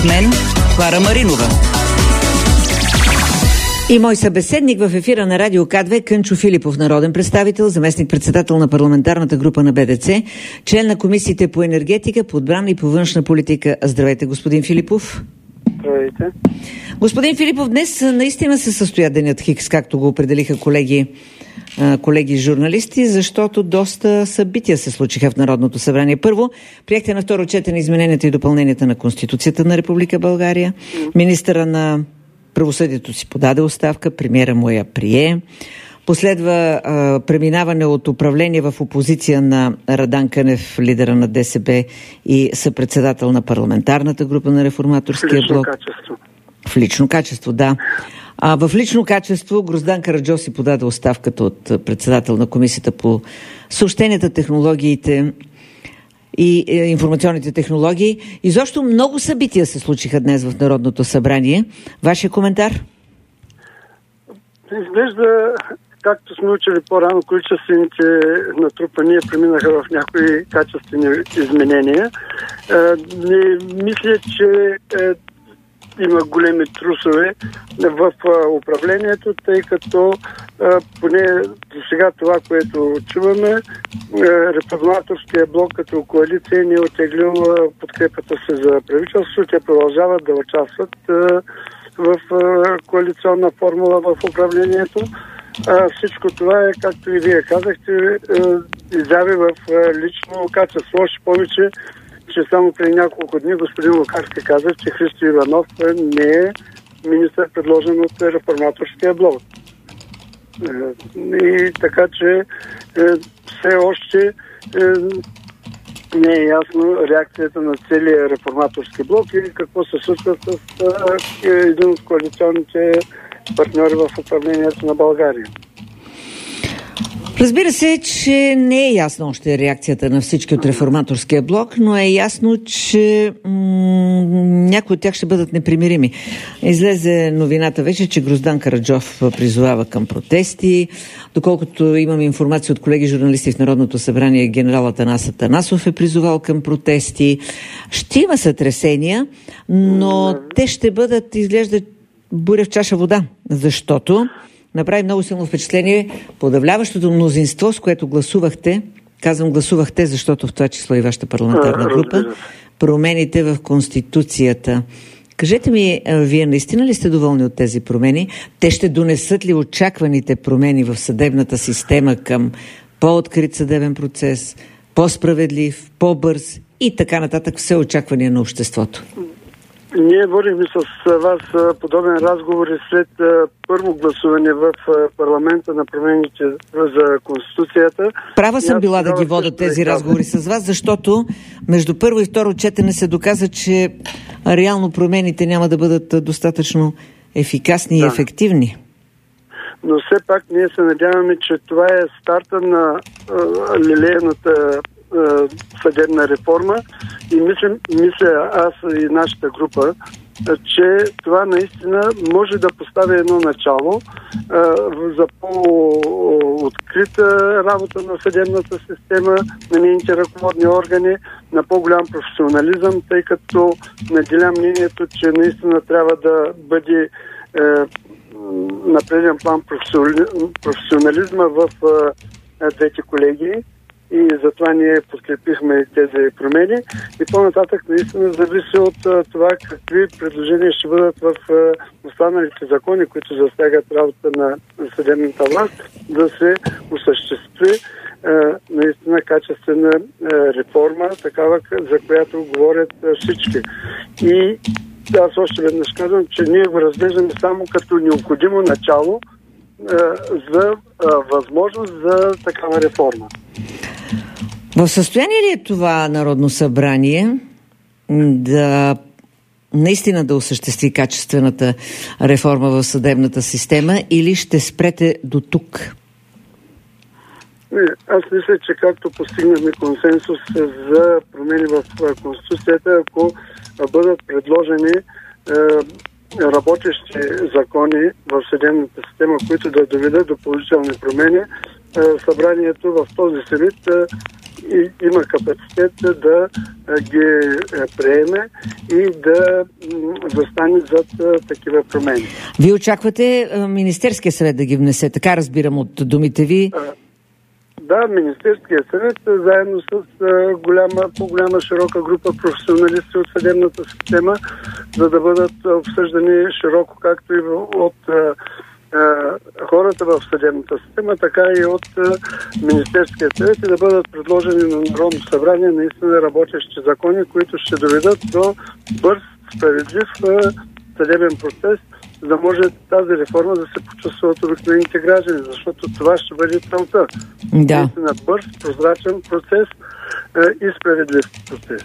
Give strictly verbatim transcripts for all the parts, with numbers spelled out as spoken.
мен Клара Маринова. И мой събеседник в ефира на Радио К две Кънчо Филипов, народен представител, заместник-председател на парламентарната група на Б Д Ц, член на комисиите по енергетика, по отбрана и по външна политика. Здравейте, господин Филипов. Здравейте. Господин Филипов, днес наистина се състоя денят Хикс, както го определиха колеги, колеги журналисти, защото доста събития се случиха в Народното събрание. Първо, приехте на второ четене измененията и допълненията на Конституцията на Република България. Министъра на правосъдието си подаде оставка, премиера му я прие. Последва а, преминаване от управление в опозиция на Радан Кънев, лидера на Д С Б и съпредседател на парламентарната група на Реформаторския блок. В лично качество. В лично качество, да. А в лично качество Гроздан Караджов си подаде оставката от председател на комисията по съобщенията, технологиите и е, информационните технологии. Изобщо много събития се случиха днес в Народното събрание. Вашия коментар? Изглежда, както сме учили по-рано, количествените натрупания преминаха в някои качествени изменения. Е, не мисля, че е, има големи трусове в а, управлението, тъй като а, поне до сега това, което чуваме, а, Реформаторския блок като коалиция не е оттеглил а, подкрепата си за правителство. Те продължават да участват а, в а, коалиционна формула в управлението. А, всичко това е, както и вие казахте, а, изяви в а, лично качество. Още повече, че само преди няколко дни господин Лукарски каза, че Христо Иванов не е министър, предложен от Реформаторския блок. И така че все още не е ясно реакцията на целия Реформаторски блок и какво се случва с един от коалиционните партньори в управлението на България. Разбира се, че не е ясно още реакцията на всички от Реформаторския блок, но е ясно, че м- някои от тях ще бъдат непримирими. Излезе новината вече, че Гроздан Караджов призовава към протести. Доколкото имам информация от колеги журналисти в Народното събрание, генерал Атанас Атанасов е призовал към протести. Ще има сътресения, но те ще бъдат, изглежда, буря в чаша вода, защото направи много силно впечатление подавляващото мнозинство, с което гласувахте, казвам гласувахте, защото в това число и вашата парламентарна група, промените в Конституцията. Кажете ми, вие наистина ли сте доволни от тези промени? Те ще донесат ли очакваните промени в съдебната система към по-открит съдебен процес, по-справедлив, по-бърз и така нататък, все очаквания на обществото? Ние водихме с вас подобен разговор и след първо гласуване в парламента на промените за Конституцията. Права съм била да ги вода тези разговори с вас, защото между първо и второ четене се доказа, че реално промените няма да бъдат достатъчно ефикасни да. и ефективни. Но все пак ние се надяваме, че това е старта на а, лилеяната съдебна реформа и мисля, мисля аз и нашата група, че това наистина може да постави едно начало а, за по-открита работа на съдебната система, на нейните ръководни органи, на по-голям професионализъм, тъй като наделям мнението, че наистина трябва да бъде е, на преден план професионализма в е, двете колегии. И затова ние подкрепихме тези промени. И по-нататък наистина зависи от а, това какви предложения ще бъдат в а, останалите закони, които засягат работа на съдебната власт, да се осъществи а, наистина качествена а, реформа, такава, за която говорят а, всички. И аз още веднъж казвам, че ние го разглеждаме само като необходимо начало а, за а, възможност за такава реформа. В състояние ли е това Народно събрание да наистина да осъществи качествената реформа в съдебната система или ще спрете до тук? Не, аз мисля, че както постигнахме консенсус за промени в Конституцията, ако бъдат предложени е, работещи закони в съдебната система, които да доведат до положителни промени, е, събранието в този си вид е, и има капацитет да ги приеме и да застане зад такива промени. Вие очаквате Министерския съвет да ги внесе, така разбирам от думите ви? Да, Министерския съвет заедно с голяма, по-голяма широка група професионалисти от съдебната система, за да бъдат обсъждани широко, както и от хората в съдебната система, така и от Министерския съвет, и да бъдат предложени на Народното събрание наистина работещи закони, които ще доведат до бърз, справедлив съдебен процес, за да може тази реформа да се почувства от обикновените граждани, защото това ще бъде целта. Да. Наистина бърз, прозрачен процес и справедлив процес.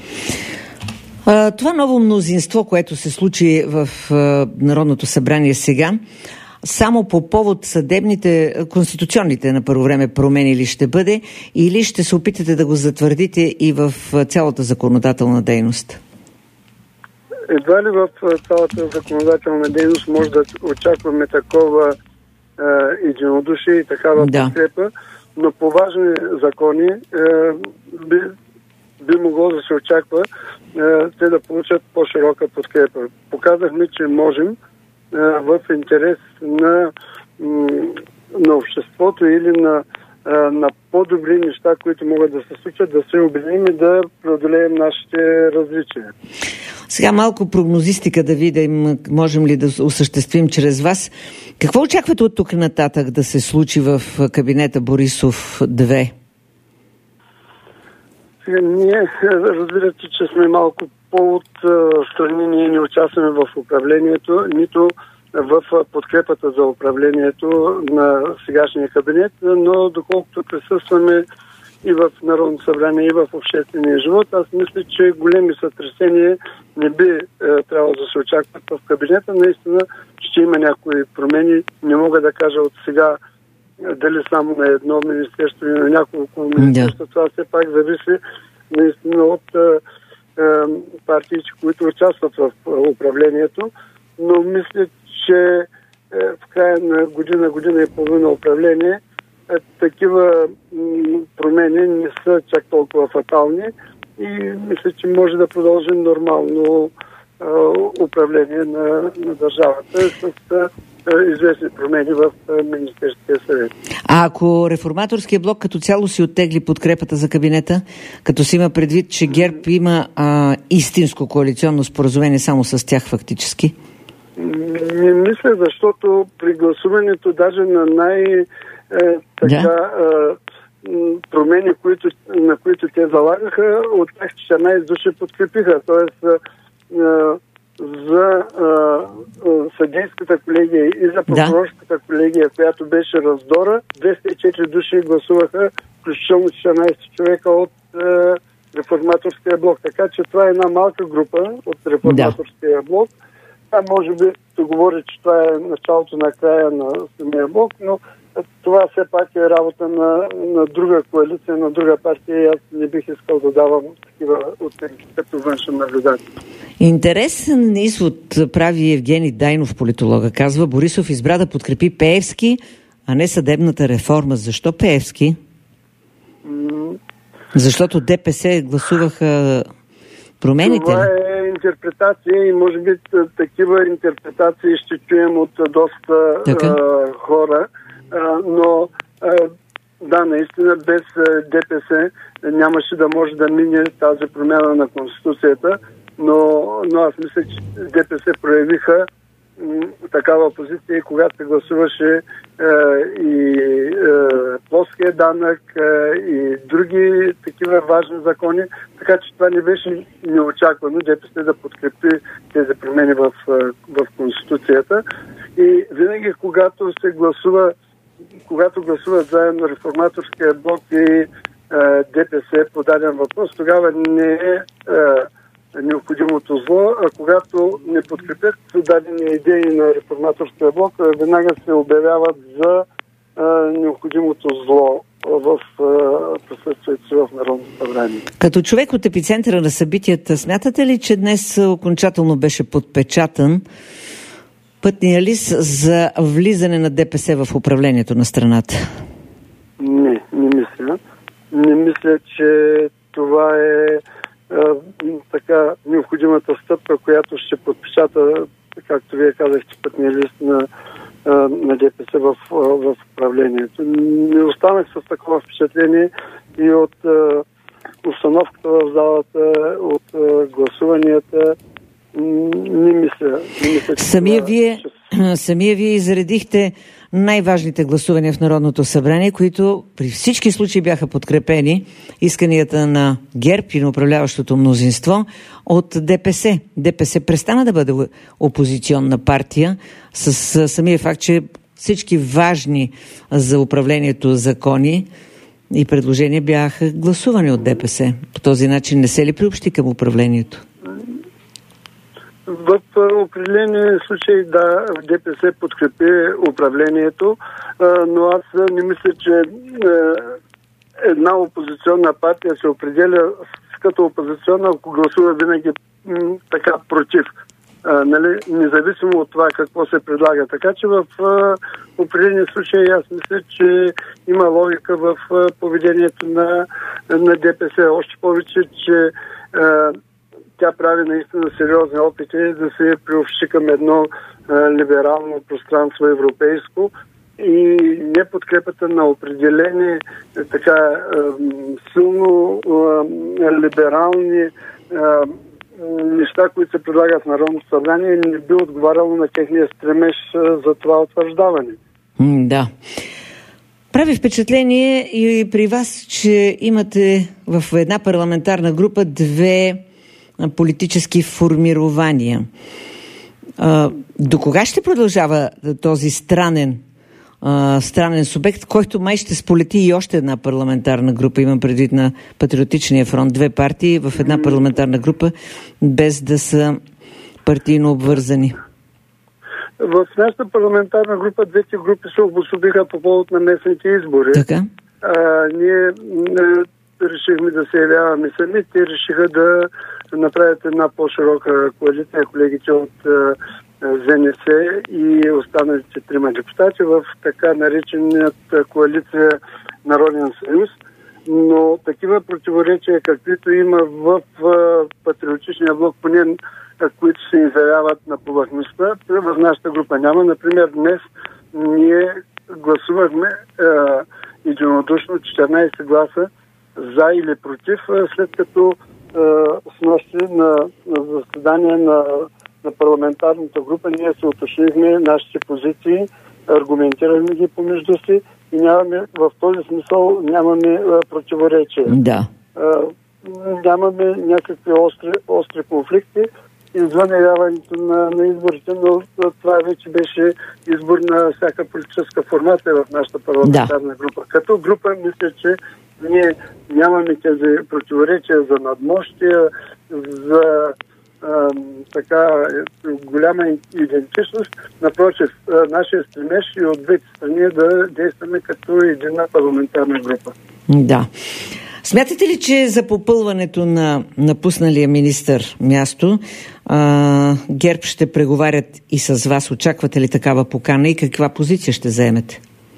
Това ново мнозинство, което се случи в Народното събрание сега, само по повод съдебните, конституционните на първо време промени ли ще бъде, или ще се опитате да го затвърдите и в цялата законодателна дейност? Едва ли в цялата законодателна дейност може да очакваме такова е, единодушие и такава да. подкрепа, но по важни закони е, би, би могло да се очаква е, те да получат по-широка подкрепа. Показахме, че можем е, в интерес на, на обществото или на, е, на по-добри неща, които могат да се случат, да се обединим и да преодолеем нашите различия. Сега малко прогнозистика да видим, можем ли да осъществим чрез вас. Какво очаквате от тук нататък да се случи в кабинета Борисов две? Сега, ние, разбирате, че сме малко по-отстрани, ние не участваме в управлението, нито в подкрепата за управлението на сегашния кабинет, но доколкото присъстваме и в Народното събрание, и в обществения живот, аз мисля, че големи сътресения не би е, трябвало да се очакват в кабинета. Наистина ще има някои промени. Не мога да кажа от сега дали само на едно министерство или на няколко министерства. Това все пак зависи наистина от е, е, партиите, които участват в управлението. Но мисля, че е, в края на година, година и половина управление такива промени не са чак толкова фатални и мисля, че може да продължим нормално а, управление на, на държавата с а, известни промени в а, Министерския съвет. А ако Реформаторския блок като цяло си оттегли подкрепата за кабинета, като си има предвид, че ГЕРБ има а, истинско коалиционно споразумение само с тях фактически? Не мисля, защото при гласуването даже на най- Е, така, да. е, промени, които, на които те залагаха, от тях четиринайсет души подкрепиха. Тоест е, за е, съдийската колегия и за прокурорската колегия, която беше раздора, двеста и четири души гласуваха, включително четиринайсет човека от е, Реформаторския блок. Така че това е една малка група от Реформаторския да. блок. А може би се говори, че това е началото на края на самия блок, но това все пак е работа на, на друга коалиция, на друга партия и аз не бих искал да давам такива оценки като външен наблюдател. Интересен извод прави Евгений Дайнов, политолога. Казва, Борисов избра да подкрепи Пеевски, а не съдебната реформа. Защо Пеевски? Mm. Защото ДПС гласуваха промените. Това е интерпретация и може би такива интерпретации ще чуем от доста а, хора. Uh, но uh, да, наистина без uh, ДПС нямаше да може да мине тази промяна на Конституцията, но, но аз мисля, че ДПС проявиха м- такава позиция, когато се гласуваше uh, и uh, плоския данък uh, и други такива важни закони, така че това не беше неочаквано ДПС да подкрепи тези промени в, uh, в Конституцията. И винаги, когато се гласува когато гласуват заедно Реформаторския блок и е, ДПС по даден въпрос, тогава не е, е необходимото зло, а когато не подкрепят дадени идеи на Реформаторския блок, веднага се обявяват за е, необходимото зло в е, присъствието си в Народното събрание. Като човек от епицентъра на събитията, смятате ли, че днес окончателно беше подпечатан пътния лист за влизане на ДПС в управлението на страната? Не, не мисля. Не мисля, че това е а, така необходимата стъпка, която ще подпечата, както вие казахте, пътния лист на, а, на ДПС в, в управлението. Не останах с такова впечатление и от а, установката в залата, от а, гласуванията. Не мисля. Не мисля че самия, това, вие, че... самия вие изредихте най-важните гласувания в Народното събрание, които при всички случаи бяха подкрепени исканията на ГЕРБ и на управляващото мнозинство от ДПС. ДПС престана да бъде опозиционна партия с самия факт, че всички важни за управлението закони и предложения бяха гласувани от ДПС. По този начин не се ли приобщи към управлението? В определени случаи, да, ДПС подкрепи управлението, но аз не мисля, че една опозиционна партия се определя като опозиционна, ако гласува винаги така против. Нали, независимо от това какво се предлага. Така че в определени случаи аз мисля, че има логика в поведението на, на ДПС. Още повече, че тя прави наистина сериозни опити да се приобщи към едно а, либерално пространство европейско и неподкрепата на определени така а, силно а, либерални а, неща, които се предлагат в Народното събрание, не би отговаряло на техния стремеж а, за това утвърждаване. Да. Прави впечатление и при вас, че имате в една парламентарна група две политически формирования. А, до кога ще продължава този странен, а, странен субект, който май ще сполети и още една парламентарна група, имам предвид на Патриотичния фронт, две партии в една парламентарна група, без да са партийно обвързани? В нашата парламентарна група двете групи се обособиха по повод на местните избори. Така? А, ние решихме да се явяваме сами. Те решиха да направят една по-широка коалиция, колегите от ЗНС и останалите трима депутати в така наречената коалиция Народен съюз. Но такива противоречия, каквито има в Патриотичния блок, поне които се изявяват на повърхността, в нашата група няма. Например, днес ние гласувахме е, единодушно четиринайсет гласа за или против, след като е, с нощи на, на заседание на, на парламентарната група ние се уточнихме нашите позиции, аргументирахме ги помежду си и нямаме, в този смисъл нямаме е, противоречия. Да. Е, нямаме някакви остри, остри конфликти извън явяването на, на изборите, но това вече беше избор на всяка политическа формация в нашата парламентарна да. група. Като група мисля, че ние нямаме тези противоречия за надмощия, за а, така голяма идентичност. Напротив, нашия стремеж и от двете страни е да действаме като една парламентарна група. Да. Смятате ли, че за попълването на напусналия министър място а, ГЕРБ ще преговарят и с вас? Очаквате ли такава покана и каква позиция ще заемете?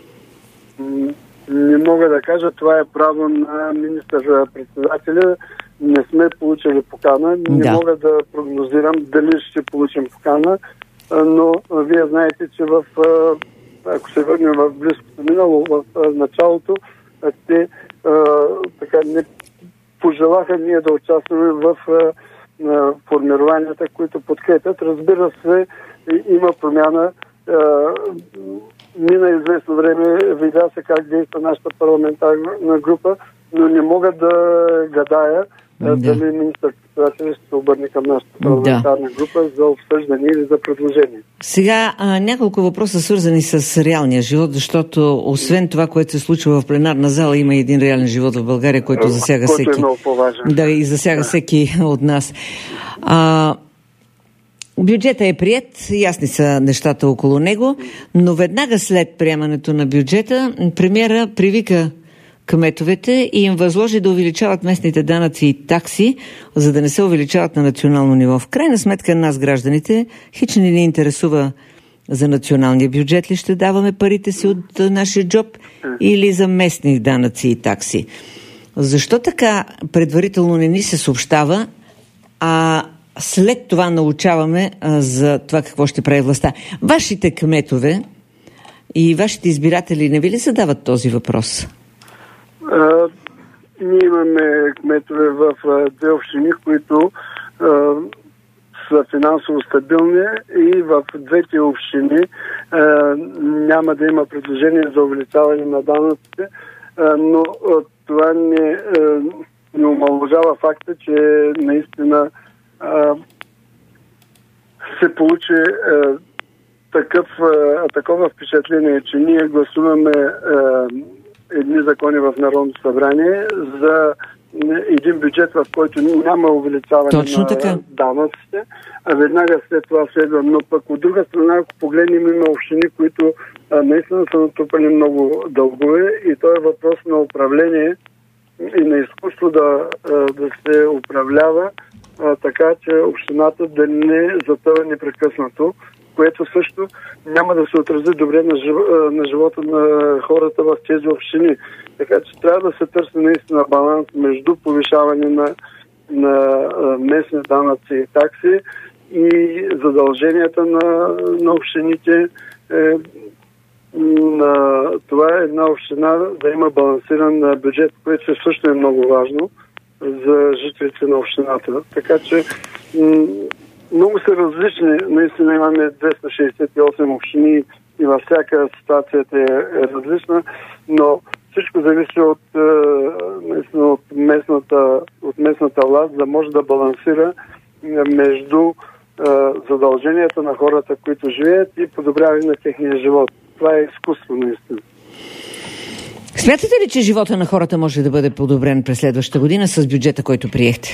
Не мога да кажа. Това е право на министър-председателя. Не сме получили покана. Не да. мога да прогнозирам дали ще получим покана, но вие знаете, че в, ако се върнем в близкото минало, в началото, те Uh, така не пожелаха ние да участваме в uh, формированията, които подкрепят. Разбира се, има промяна. Uh, мина известно време, видя се как действа нашата парламентарна група, но не мога да гадая да. дали министър-председателят ще се обърне към нашата парламентарна да. група за обсъждане или за предложение. Сега а, няколко въпроса свързани с реалния живот, защото освен това, което се случва в пленарна зала, има един реален живот в България, който засяга който всеки. Е много по-важен. Да, и засяга да. всеки от нас. А, бюджета е приет, ясни са нещата около него, но веднага след приемането на бюджета, премиера привика кметовете и им възложи да увеличават местните данъци и такси, за да не се увеличават на национално ниво. В крайна сметка нас, гражданите, хич не ни интересува за националния бюджет ли ще даваме парите си от нашия джоб или за местни данъци и такси. Защо така предварително не ни се съобщава, а след това научаваме а, за това какво ще прави властта? Вашите кметове и вашите избиратели не ви ли задават този въпрос? А, ние имаме кметове в а, две общини, които а, са финансово стабилни, и в двете общини а, няма да има предложение за увеличаване на данъците, а, но а, това не, а, не омаловажава факта, че наистина а, се получи а, такъв, а, такова впечатление, че ние гласуваме а, едни закони в Народното събрание за един бюджет, в който няма увеличаване Точно на така. данъците, а веднага след това следва. Но пък от друга страна, ако погледнем, има общини, които а, наистина са натрупали много дългове, и то е въпрос на управление и на изкуство да, а, да се управлява а, така, че общината да не затъва непрекъснато, което също няма да се отрази добре на, жив... на живота на хората в тези общини. Така че трябва да се търси наистина баланс между повишаване на, на местни данъци и такси и задълженията на, на общините. Е, на това е една община да има балансиран бюджет, което също е много важно за жителите на общината. Така че м- много са различни. Наистина имаме двеста шейсет и осем общини и във всяка ситуацията е, е различна, но всичко зависи от, е, от, местната, от местната власт, да може да балансира между е, задълженията на хората, които живеят, и подобряване на техния живот. Това е изкуство, наистина. Смятате ли, че живота на хората може да бъде подобрен през следващата година с бюджета, който приехте?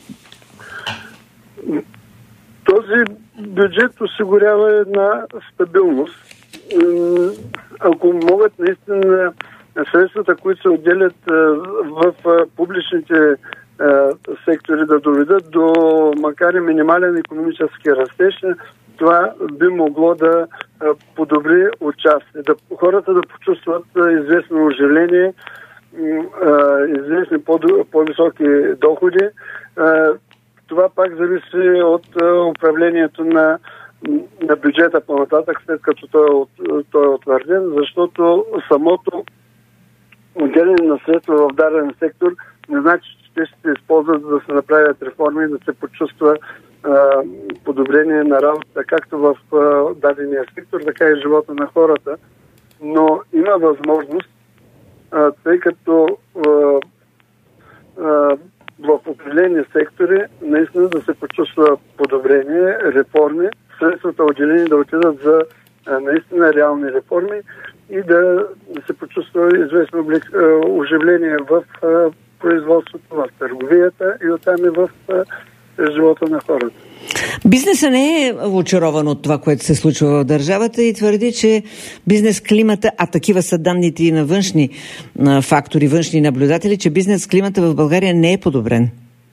Този бюджет осигурява една стабилност. Ако могат наистина средствата, които се отделят в публичните сектори, да доведат до макар и минимален икономически растеж, това би могло да подобри участие. Да, хората да почувстват известно оживление, известни по-високи доходи. Това пак зависи от управлението на, на бюджета по-нататък, след като той е, от, той е утвърден, защото самото отделение на средства в даден сектор не значи, че те ще се използват, за да се направят реформи и да се почувства а, подобрение на работа, както в а, дадения сектор, така и живота на хората. Но има възможност, а, тъй като а, а, в определени сектори наистина да се почувства подобрение, реформи, средствата отделени да отидат за а, наистина реални реформи и да, да се почувства известно облик, а, оживление в а, производството, в търговията и оттам и в а, живота на хората. Бизнесът не е очарован от това, което се случва в държавата, и твърди, че бизнес климата, а такива са данните и на външни на фактори, външни наблюдатели, че бизнес климата в България не е подобрен.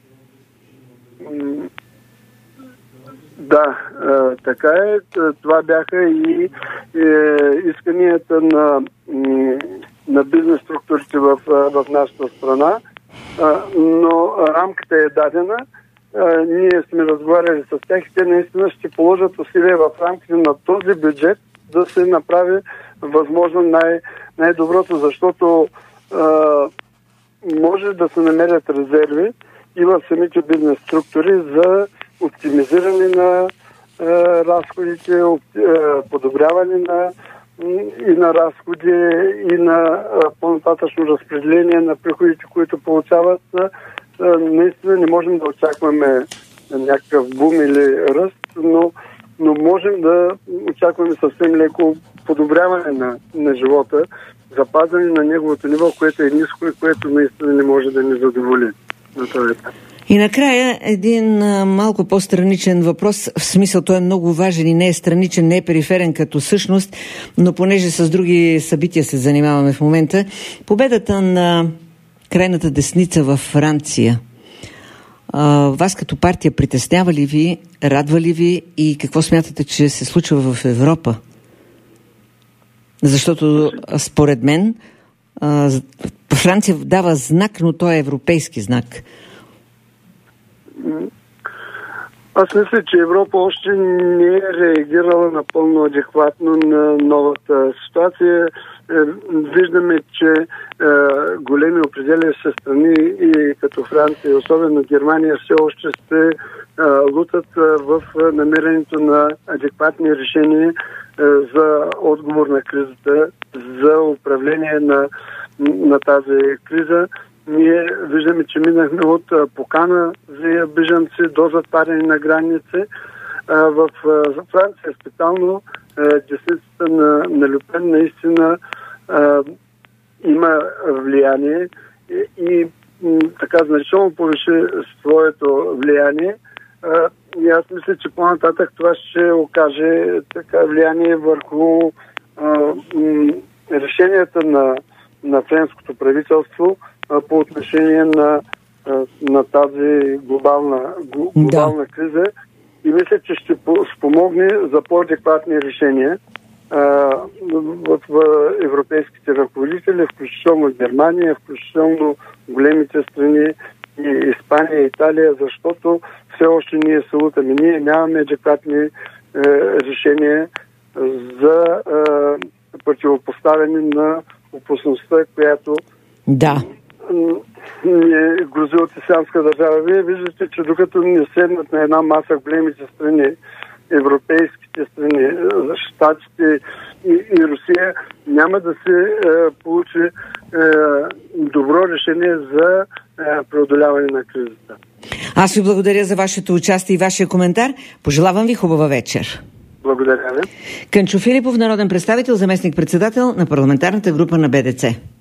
Да, така е. Това бяха и исканията на, на бизнес структурите в, в нашата страна, но рамката е дадена. Uh, ние сме разговаряли с тях и те наистина ще положат усилия в рамките на този бюджет да се направи възможно най- най-доброто, защото uh, може да се намерят резерви и в самите бизнес структури за оптимизиране на uh, разходите, uh, подобряване на и на разходи, и на uh, по-нататъчно разпределение на приходите, които получават. Uh, Наистина не можем да очакваме някакъв бум или ръст, но, но можем да очакваме съвсем леко подобряване на, на живота, запазване на неговото ниво, което е ниско и което наистина не може да ни задоволи на този етап. И накрая един а, малко по-страничен въпрос, в смисъл той е много важен и не е страничен, не е периферен като същност, но понеже с други събития се занимаваме в момента. Победата на крайната десница във Франция. А, вас като партия притеснява ли ви, радва ли ви и какво смятате, че се случва в Европа? Защото според мен Франция дава знак, но той е европейски знак. Аз мисля, че Европа още не е реагирала напълно адекватно на новата ситуация. Виждаме, че големи определящи страни и като Франция, особено Германия, все още се лутат в намирането на адекватни решения за отговор на кризата, за управление на, на тази криза. Ние виждаме, че минахме от покана за бежанци до затваряне на граници. В Франция специално десницата на, на Люпен наистина има влияние и, и така значително повиши своето влияние. И аз мисля, че по-нататък това ще окаже така влияние върху а, м, решенията на, на френското правителство а, по отношение на, а, на тази глобална, глобална да. криза. И мисля, че ще спомогне за по-адекватни решения а, в, в европейските ръководители, включително Германия, включително големите страни и Испания, Италия, защото все още ние се лутаме. Ние нямаме адекватни е, решения за е, противопоставяне на опасността, която да. ни грози от ислямска държава. Вие виждате, че докато не седнат на една маса големите страни, европейските страни, Щатите и, и Русия, няма да се е, получи е, добро решение за е, преодоляване на кризата. Аз ви благодаря за вашето участие и вашия коментар. Пожелавам ви хубава вечер. Благодаря ви. Кънчо Филипов, народен представител, заместник-председател на парламентарната група на Б Д Ц.